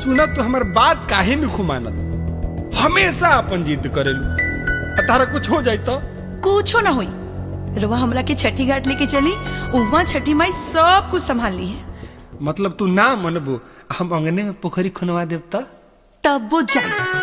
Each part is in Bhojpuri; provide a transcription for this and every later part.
सुना तू हमार बात काहे नहीं खुमानत, हमेशा अपन जिद करेलू। तारा कुछ हो जाए तो कुछो ना होई। रवा हमरा के छठी घाट लेके चली, वहाँ छठी माई सब कुछ संभाल ली है। मतलब तू ना मनबू, हम अंगने में पोखरी खुनवा देव तब वो जाए।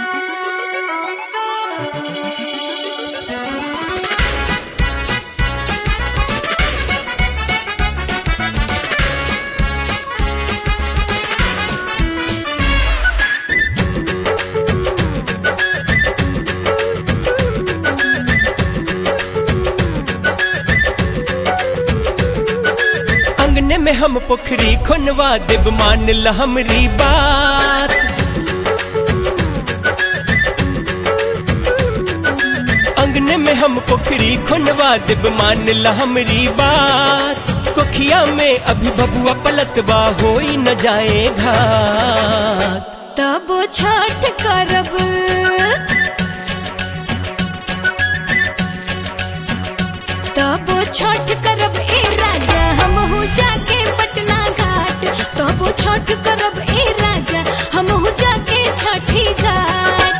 अंगने में हम पोखरी खुनवा देव, मान ल हमरी बात। अंगने में हम पोखरी खुनवा देव, मान ल हमरी बात। कोखिया में अभी बबुआ पलतबा, होई न जाए घात। तब छठ करब, तब छठ करब ए राजा, हमहू जाके पटना घाट। तब छठ करब ए राजा, हमहू जाके छठी घाट।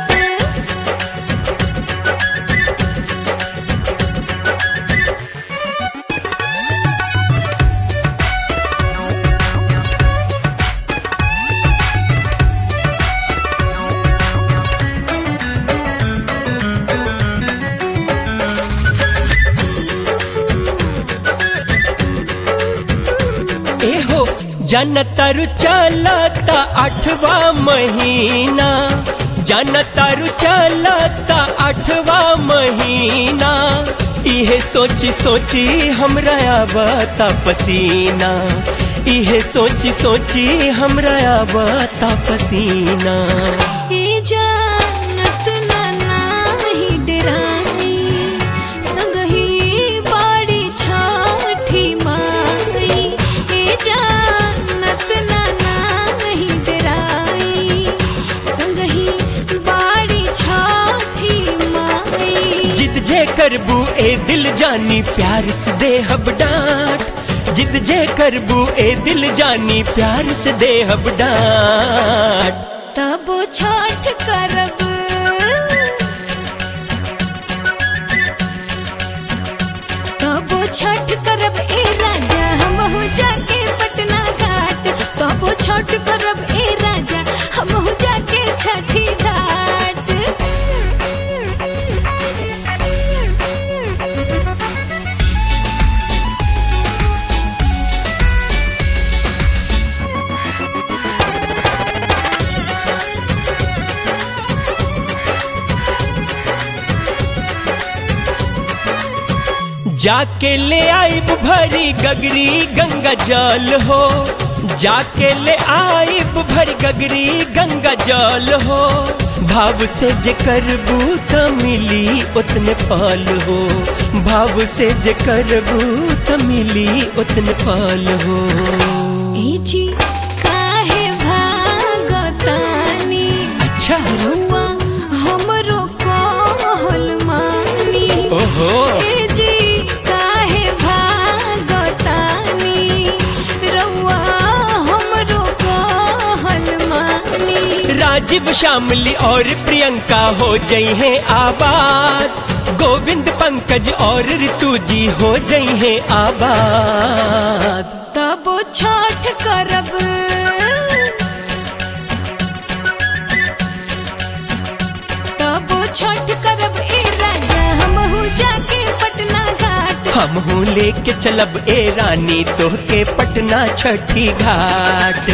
जनतारु चलता 8वां महीना, जनतारु चलता 8वां महीना। इहे सोची सोची हमरा आवता पसीना, इहे सोची सोची हमरा आवता पसीना। ए जानत ना नाही डराई, संगही बाड़ी छठी माई। ए जानत ना नाही डराई, संगही बाड़ी छठी माई। जिद जे करबू ए दिल जानी, प्यार से देहब डांट। जिद जे करबू ए दिल जानी, प्यार से देहब डांट। तब छठ करब, तब छठ करब ए राजा, हमहू जाके पटना घाट। तब छठ करब ए राजा, हमहू जाके छठी घाट। जाके ले आइब भरी गगरी गंगा जल हो, जाके ले आइब भरी गगरी गंगा जल हो। भाव से जे करबू त मिली उतने फल हो, भाव से जे करबू त मिली उतने फल हो। ए जी काहे भागतानी, अच्छा रुआ हमरो कहल मानी। ओहो ए जी काहे भागतानी, रुआ हमरो कहल मानी। राजीव शामली और प्रियंका हो जई हैं आबाद, गोविंद पंकज और ऋतु जी हो जई हैं आबाद। तब छठ करब, तब छठ करब ए राजा, हमहू जाके पटना घाट। हमहू लेके चलब ए रानी, तोहके पटना छठी घाट।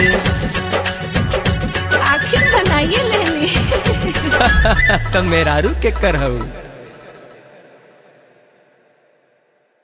आखिर बनाइए लेने तो मेरारू के करहू।